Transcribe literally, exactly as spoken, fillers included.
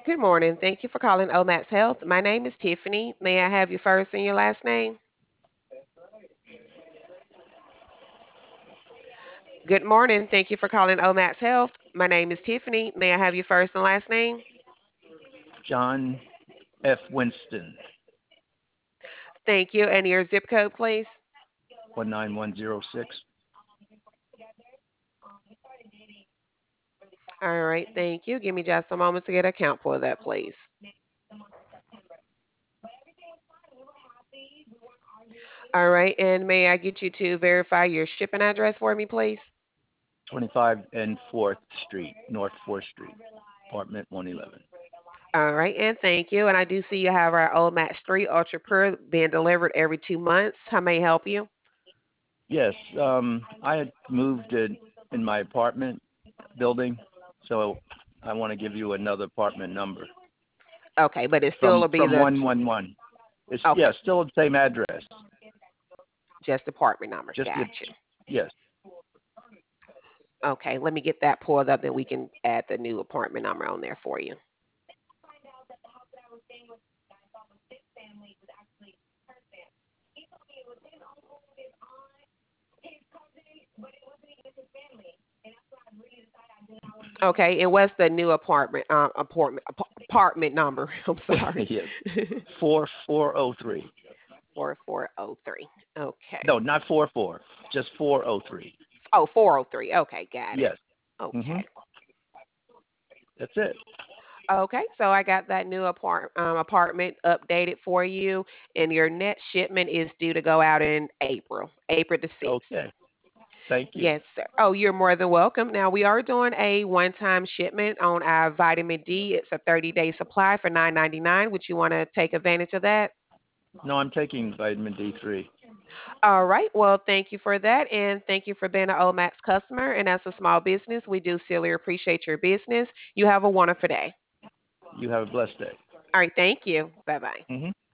Good morning. Thank you for calling Omax Health. My name is Tiffany. May I have your first and your last name? Good morning. Thank you for calling Omax Health. My name is Tiffany. May I have your first and last name? John F. Winston, Thank you. And your zip code, please? one nine one zero six. All right. Thank you. Give me just a moment to get a count for that, please. All right. And may I get you to verify your shipping address for me, please? twenty-five and fourth Street, North fourth Street, apartment one eleven. All right. And thank you. And I do see you have our Old Match three Ultra Pure being delivered every two months. How may I help you? Yes, um, I had moved in, in my apartment building, so I want to give you another apartment number Okay. But it still from will be from the, one one one. It's okay, yeah, still the same address. just apartment numbers. Just Got the you. yes. Okay, let me get that pulled up, then we can add the new apartment number on there for you. Okay, and what's the new apartment um apartment ap- apartment number? I'm sorry. Yes, four four oh three. four four oh three. Okay. No, not four four. Just four oh three. Oh, four oh three. Okay, got it. Yes. Mhm. Okay. That's it. Okay, so I got that new apart, um, apartment updated for you, and your next shipment is due to go out in April, April the sixth. Okay. Thank you. Yes, sir. Oh, you're more than welcome. Now, we are doing a one-time shipment on our vitamin D. It's a thirty-day supply for nine ninety-nine. Would you want to take advantage of that? No, I'm taking vitamin D three. All right. Well, thank you for that, and thank you for being an Omax customer. And as a small business, we do sincerely appreciate your business. You have a wonderful day. You have a blessed day. All right. Thank you. Bye-bye. Mhm.